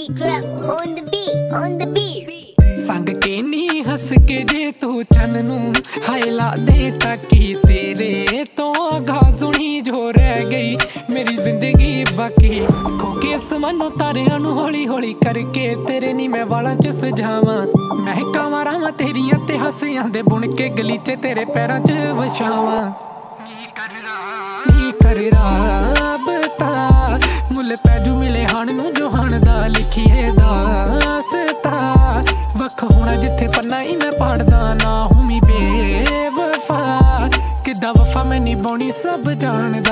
Crap on the beat, on the beat. संग के नी हंस के जे तू चन नू हाय ला दे ताकि तेरे तो आगा सुनी जो रह गई मेरी जिंदगी बाकी खोके आसमानों तारियां नू हौली हौली करके तेरे नी मैं वालां च सजावां महकां रावां तेरियां ते हंसियां दे बुन के गलीचे तेरे पैरां च वछावां नी कर राबता मुल पैजू मिले हण नू जो हण दा लिखिए दासता वख होना जिथे पन्ना ही मैं पढ़दा ना हुमी बेवफा किदा वफा मैं निभाउणी सब जानदा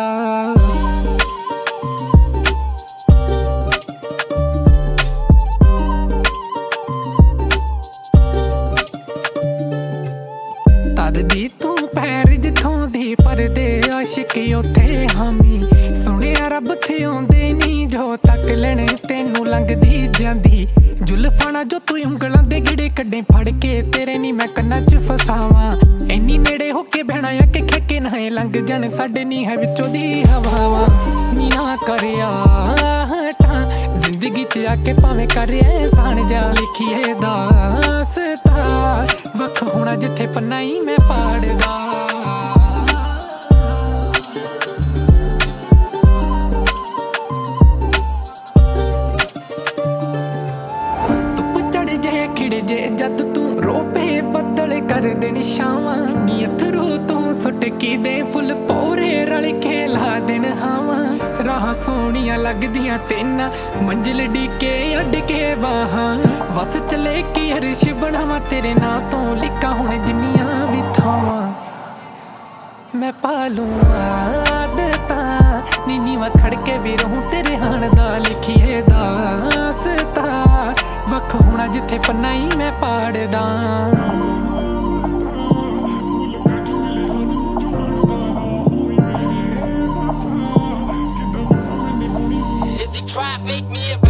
तरदी तू पैर जिथों दी परदे आशिक उथे हामी सुनिया रब थे आउंदे नी जो तक लेने तेनू लंघदी जांदी जुल्फां जो तू उंगलां दे गिड़े कड्डे फड़ के तेरे नी मैं कन्नां च फसावां इन्नी नेड़े होके बहना या के खेके ना लंघ जाण साडे नी है विचों दी हवावां नी ना करिया हटा जिंदगी च आके भावें कर एहसान जा लिखिए दासता वख होना जिथे पन्ना ही मैं पाड़दा खिड़े जे जद तू रोपे बदल कर देनी शावां नी अथरू तू सुट की दे फुल पोरे रल के ला देन हावां राह सोहणियां लगदियां तेना मंजिल डीके अड के बाहां वस चले की हरिश बनावां तेरे नां तो लिखा हुण जिन्नियां भी थावां मैं पालूं आदतां नीवा खड़ के भी रहूं तेरे हाण दा लिखिए दासता वख होना जिथे पन्ना ही मैं पाड़दा Is he try make me a